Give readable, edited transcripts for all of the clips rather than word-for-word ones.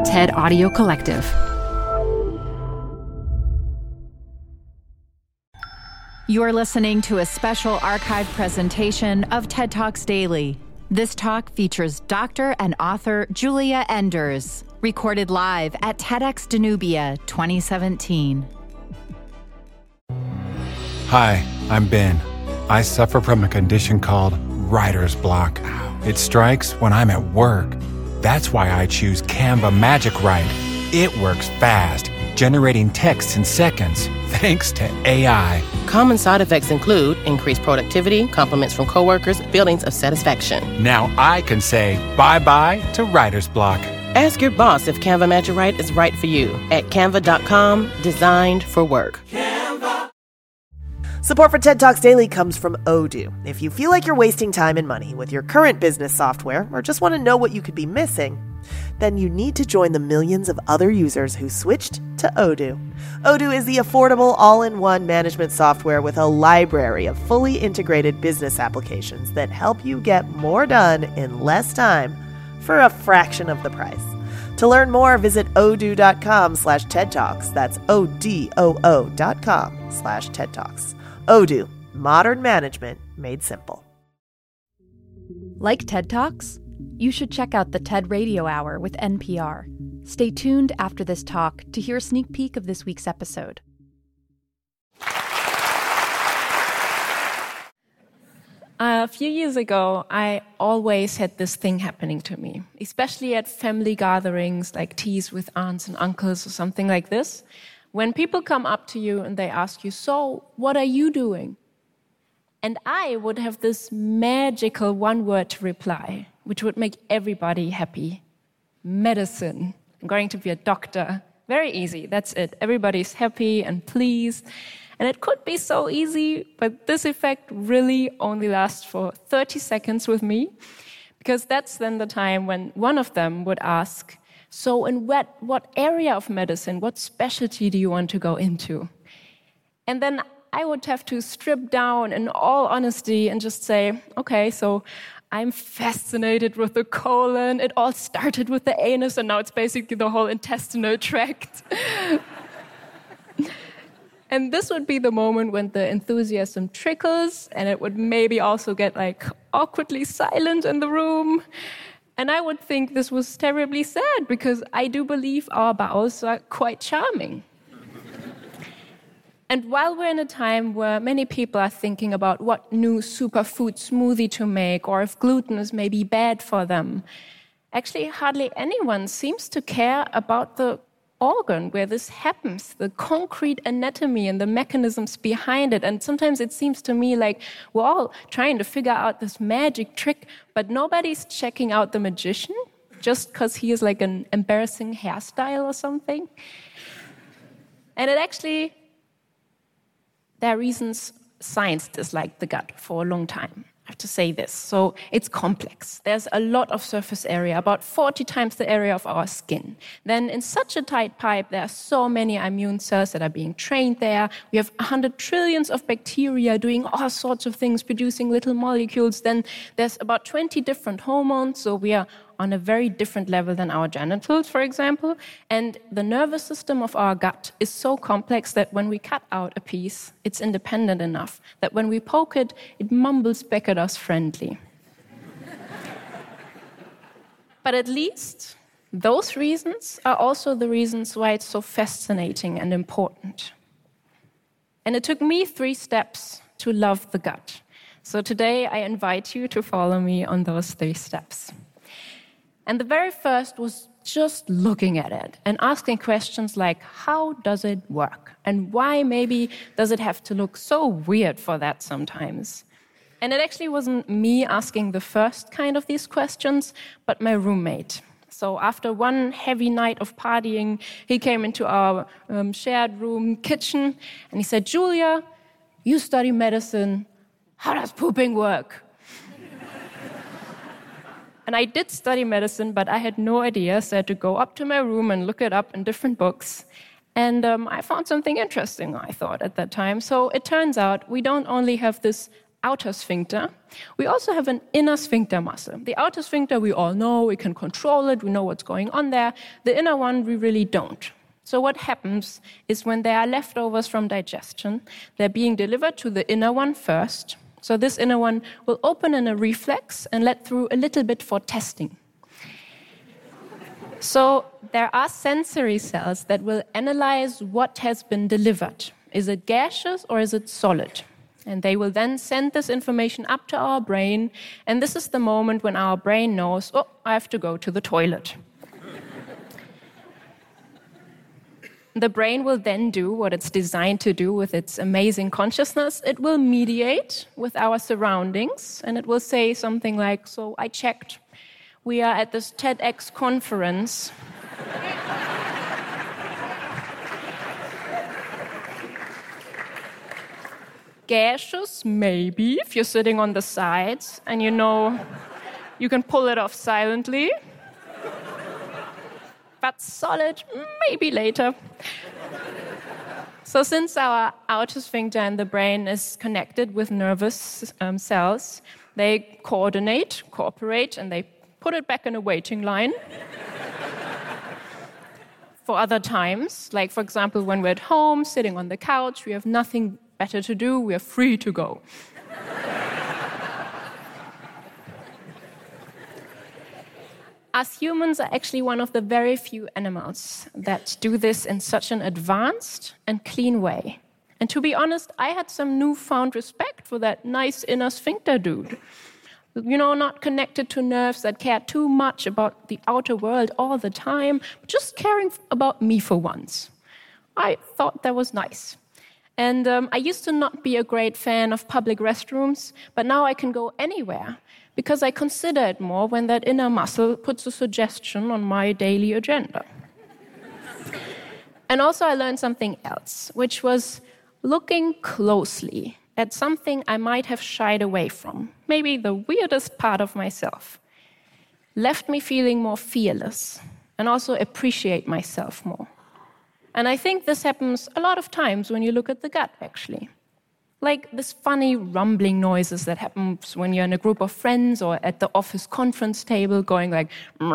TED Audio Collective. You're listening to a special archive presentation of TED Talks Daily. This talk features Dr. and author Julia Enders, recorded live at TEDx Danubia 2017. Hi, I'm Ben. I suffer from a condition called writer's block. It strikes when I'm at work. That's why I choose Canva Magic Write. It works fast, generating text in seconds, thanks to AI. Common side effects include increased productivity, compliments from coworkers, feelings of satisfaction. Now I can say bye-bye to writer's block. Ask your boss if Canva Magic Write is right for you at canva.com, designed for work. Support for TED Talks Daily comes from Odoo. If you feel like you're wasting time and money with your current business software or just want to know what you could be missing, then you need to join the millions of other users who switched to Odoo. Odoo is the affordable all-in-one management software with a library of fully integrated business applications that help you get more done in less time for a fraction of the price. To learn more, visit odoo.com/TED Talks. That's ODOO.com/TED Talks. Odoo, modern management made simple. Like TED Talks? You should check out the TED Radio Hour with NPR. Stay tuned after this talk to hear a sneak peek of this week's episode. A few years ago, I always had this thing happening to me, especially at family gatherings like teas with aunts and uncles or something like this. When people come up to you and they ask you, "So, what are you doing?" And I would have this magical one word to reply, which would make everybody happy. Medicine. I'm going to be a doctor. Very easy, that's it. Everybody's happy and pleased. And it could be so easy, but this effect really only lasts for 30 seconds with me, because that's then the time when one of them would ask, "So in what area of medicine, what specialty do you want to go into?" And then I would have to strip down in all honesty and just say, okay, so I'm fascinated with the colon. It all started with the anus, and now it's basically the whole intestinal tract. And this would be the moment when the enthusiasm trickles, and it would maybe also get awkwardly silent in the room. And I would think this was terribly sad, because I do believe our bowels are quite charming. And while we're in a time where many people are thinking about what new superfood smoothie to make, or if gluten is maybe bad for them, actually hardly anyone seems to care about the organ where this happens, the concrete anatomy and the mechanisms behind it. And sometimes it seems to me like we're all trying to figure out this magic trick, but nobody's checking out the magician just because he is like an embarrassing hairstyle or something. And there are reasons science disliked the gut for a long time. I have to say this. So it's complex. There's a lot of surface area, about 40 times the area of our skin. Then in such a tight pipe, there are so many immune cells that are being trained there. We have 100 trillions of bacteria doing all sorts of things, producing little molecules. Then there's about 20 different hormones, so we are on a very different level than our genitals, for example. And the nervous system of our gut is so complex that when we cut out a piece, it's independent enough that when we poke it, it mumbles back at us friendly. But at least those reasons are also the reasons why it's so fascinating and important. And it took me 3 steps to love the gut. So today I invite you to follow me on those 3 steps. And the very first was just looking at it and asking questions like, how does it work? And why maybe does it have to look so weird for that sometimes? And it actually wasn't me asking the first kind of these questions, but my roommate. So after one heavy night of partying, he came into our shared room kitchen and he said, "Julia, you study medicine. How does pooping work?" And I did study medicine, but I had no idea, so I had to go up to my room and look it up in different books. And I found something interesting, I thought, at that time. So it turns out we don't only have this outer sphincter, we also have an inner sphincter muscle. The outer sphincter we all know, we can control it, we know what's going on there. The inner one we really don't. So what happens is when there are leftovers from digestion, they're being delivered to the inner one first. So this inner one will open in a reflex and let through a little bit for testing. So there are sensory cells that will analyze what has been delivered. Is it gaseous or is it solid? And they will then send this information up to our brain. And this is the moment when our brain knows, oh, I have to go to the toilet. The brain will then do what it's designed to do with its amazing consciousness. It will mediate with our surroundings, and it will say something like, so I checked. We are at this TEDx conference. Gaseous, maybe, if you're sitting on the sides and you know you can pull it off silently. But solid, maybe later. So since our outer sphincter in the brain is connected with nervous cells, they cooperate, and they put it back in a waiting line for other times. Like, for example, when we're at home, sitting on the couch, we have nothing better to do, we are free to go. Us humans are actually one of the very few animals that do this in such an advanced and clean way. And to be honest, I had some newfound respect for that nice inner sphincter dude. You know, not connected to nerves that care too much about the outer world all the time, but just caring about me for once. I thought that was nice. And I used to not be a great fan of public restrooms, but now I can go anywhere because I consider it more when that inner muscle puts a suggestion on my daily agenda. And also I learned something else, which was looking closely at something I might have shied away from, maybe the weirdest part of myself, left me feeling more fearless and also appreciate myself more. And I think this happens a lot of times when you look at the gut, actually. Like this funny rumbling noises that happens when you're in a group of friends or at the office conference table going like...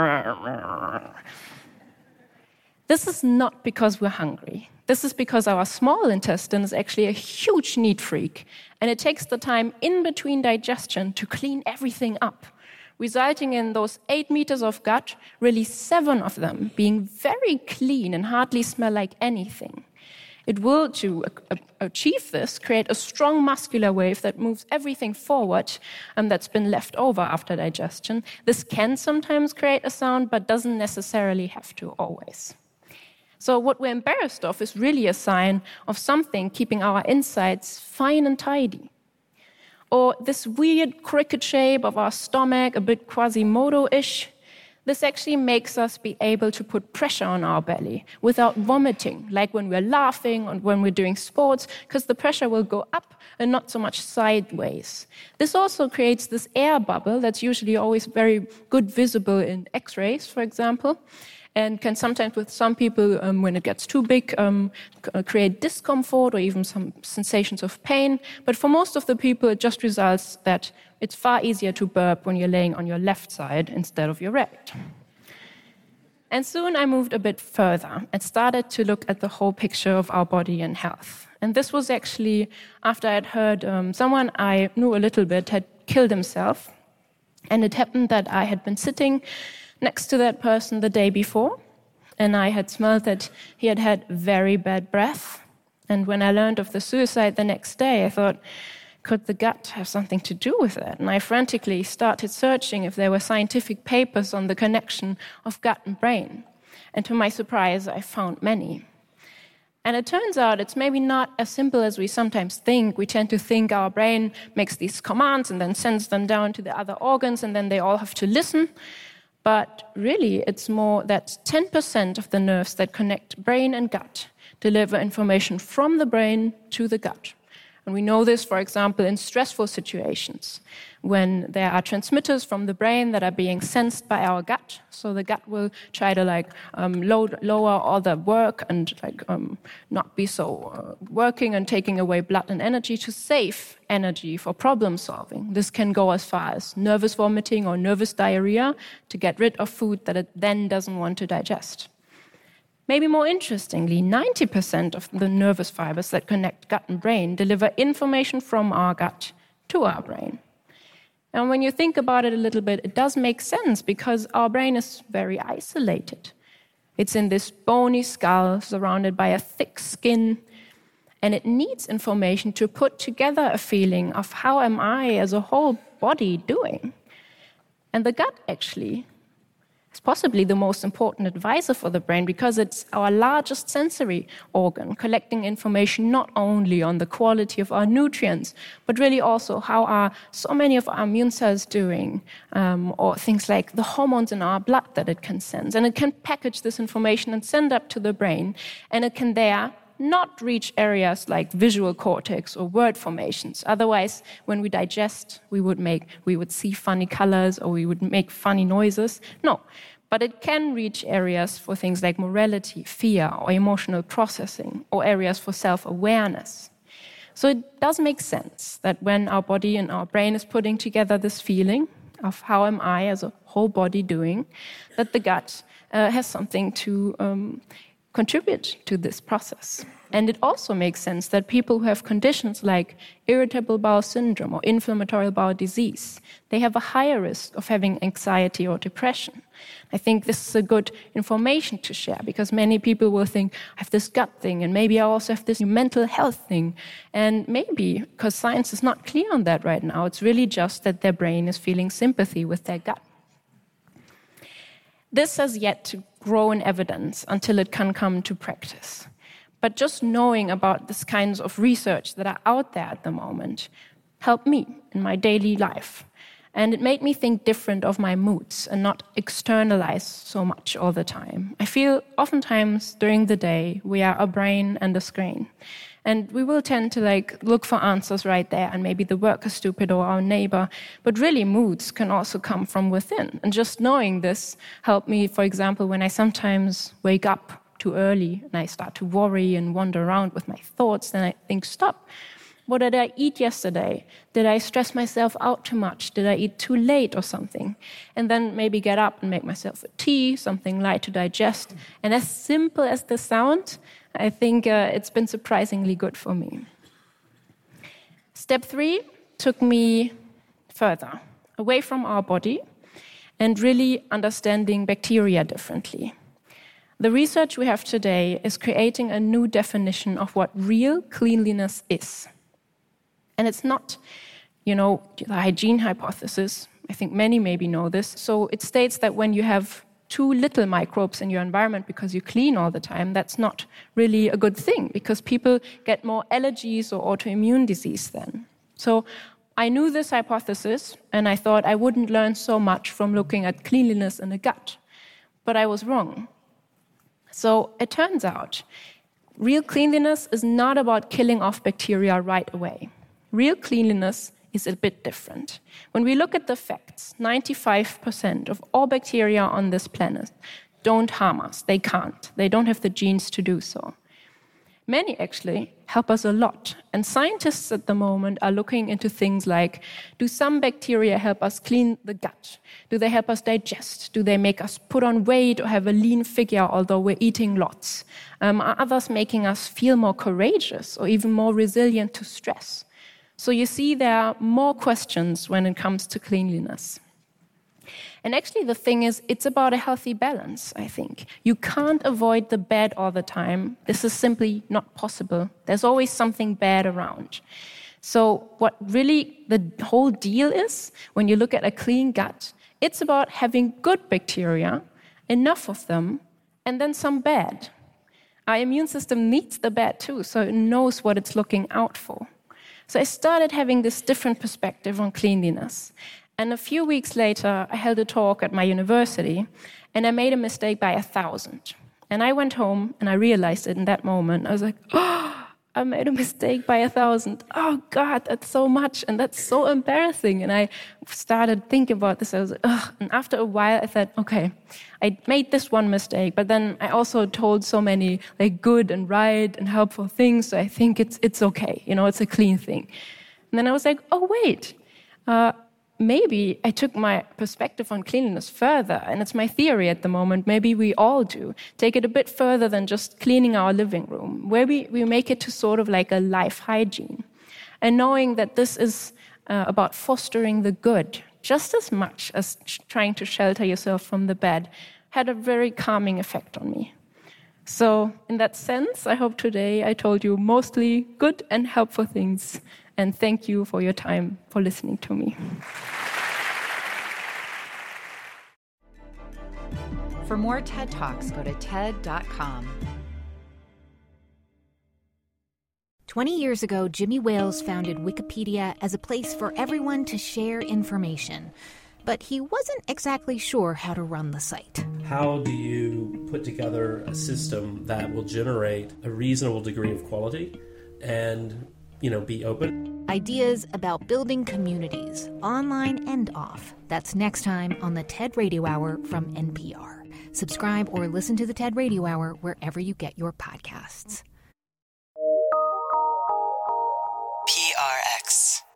This is not because we're hungry. This is because our small intestine is actually a huge neat freak, and it takes the time in between digestion to clean everything up, resulting in those 8 meters of gut, really 7 of them being very clean and hardly smell like anything. It will, to achieve this, create a strong muscular wave that moves everything forward that's been left over after digestion. This can sometimes create a sound, but doesn't necessarily have to always. So what we're embarrassed of is really a sign of something keeping our insides fine and tidy. Or this weird cricket shape of our stomach, a bit Quasimodo-ish. This actually makes us be able to put pressure on our belly without vomiting, like when we're laughing or when we're doing sports, because the pressure will go up and not so much sideways. This also creates this air bubble that's usually always very good visible in X-rays, for example, and can sometimes, with some people, when it gets too big, create discomfort or even some sensations of pain. But for most of the people, it just results that it's far easier to burp when you're laying on your left side instead of your right. And soon I moved a bit further and started to look at the whole picture of our body and health. And this was actually after I'd heard someone I knew a little bit had killed himself. And it happened that I had been sitting next to that person the day before, and I had smelled that he had had very bad breath. And when I learned of the suicide the next day, I thought, could the gut have something to do with it? And I frantically started searching if there were scientific papers on the connection of gut and brain. And to my surprise, I found many. And it turns out it's maybe not as simple as we sometimes think. We tend to think our brain makes these commands and then sends them down to the other organs, and then they all have to listen. But really, it's more that 10% of the nerves that connect brain and gut deliver information from the brain to the gut. And we know this, for example, in stressful situations, when there are transmitters from the brain that are being sensed by our gut. So the gut will try to lower all the work and not be so working and taking away blood and energy to save energy for problem solving. This can go as far as nervous vomiting or nervous diarrhea to get rid of food that it then doesn't want to digest. Maybe more interestingly, 90% of the nervous fibers that connect gut and brain deliver information from our gut to our brain. And when you think about it a little bit, it does make sense because our brain is very isolated. It's in this bony skull surrounded by a thick skin, and it needs information to put together a feeling of how am I as a whole body doing. And the gut actually is possibly the most important advisor for the brain because it's our largest sensory organ, collecting information not only on the quality of our nutrients, but really also how are so many of our immune cells doing, or things like the hormones in our blood that it can sense. And it can package this information and send up to the brain, and it can there not reach areas like visual cortex or word formations. Otherwise, when we digest, we would see funny colors or we would make funny noises. No, but it can reach areas for things like morality, fear, or emotional processing, or areas for self-awareness. So it does make sense that when our body and our brain is putting together this feeling of how am I as a whole body doing, that the gut has something to contribute to this process. And it also makes sense that people who have conditions like irritable bowel syndrome or inflammatory bowel disease, they have a higher risk of having anxiety or depression. I think this is a good information to share because many people will think, I have this gut thing and maybe I also have this mental health thing. And maybe, because science is not clear on that right now, it's really just that their brain is feeling sympathy with their gut. This has yet to grow in evidence until it can come to practice. But just knowing about these kinds of research that are out there at the moment helped me in my daily life. And it made me think different of my moods and not externalize so much all the time. I feel oftentimes during the day we are a brain and a screen. And we will tend to look for answers right there, and maybe the work is stupid or our neighbor. But really, moods can also come from within. And just knowing this helped me, for example, when I sometimes wake up too early and I start to worry and wander around with my thoughts, then I think, stop. What did I eat yesterday? Did I stress myself out too much? Did I eat too late or something? And then maybe get up and make myself a tea, something light to digest. And as simple as this sounds, I think it's been surprisingly good for me. Step 3 took me further, away from our body, and really understanding bacteria differently. The research we have today is creating a new definition of what real cleanliness is. And it's not, the hygiene hypothesis. I think many maybe know this. So it states that when you have too little microbes in your environment because you clean all the time, that's not really a good thing because people get more allergies or autoimmune disease then. So I knew this hypothesis and I thought I wouldn't learn so much from looking at cleanliness in the gut. But I was wrong. So it turns out real cleanliness is not about killing off bacteria right away. Real cleanliness is a bit different. When we look at the facts, 95% of all bacteria on this planet don't harm us. They can't. They don't have the genes to do so. Many actually help us a lot. And scientists at the moment are looking into things like, do some bacteria help us clean the gut? Do they help us digest? Do they make us put on weight or have a lean figure although we're eating lots? Are others making us feel more courageous or even more resilient to stress? So you see, there are more questions when it comes to cleanliness. And actually, the thing is, it's about a healthy balance, I think. You can't avoid the bad all the time. This is simply not possible. There's always something bad around. So what really the whole deal is, when you look at a clean gut, it's about having good bacteria, enough of them, and then some bad. Our immune system needs the bad too, so it knows what it's looking out for. So I started having this different perspective on cleanliness. And a few weeks later, I held a talk at my university, and I made a mistake by 1,000. And I went home, and I realized it in that moment. I was like, oh, I made a mistake by 1,000. Oh God, that's so much, and that's so embarrassing. And I started thinking about this. I was like, ugh. And after a while, I thought, okay, I made this one mistake, but then I also told so many like good and right and helpful things. So I think it's okay. It's a clean thing. And then I was like, oh wait. Maybe I took my perspective on cleanliness further, and it's my theory at the moment. Maybe we all do. Take it a bit further than just cleaning our living room, where we make it to sort of like a life hygiene. And knowing that this is about fostering the good, just as much as trying to shelter yourself from the bad, had a very calming effect on me. So in that sense, I hope today I told you mostly good and helpful things. And thank you for your time, for listening to me. For more TED Talks, go to TED.com. 20 years ago, Jimmy Wales founded Wikipedia as a place for everyone to share information. But he wasn't exactly sure how to run the site. How do you put together a system that will generate a reasonable degree of quality and be open? Ideas about building communities, online and off. That's next time on the TED Radio Hour from NPR. Subscribe or listen to the TED Radio Hour wherever you get your podcasts. PRX.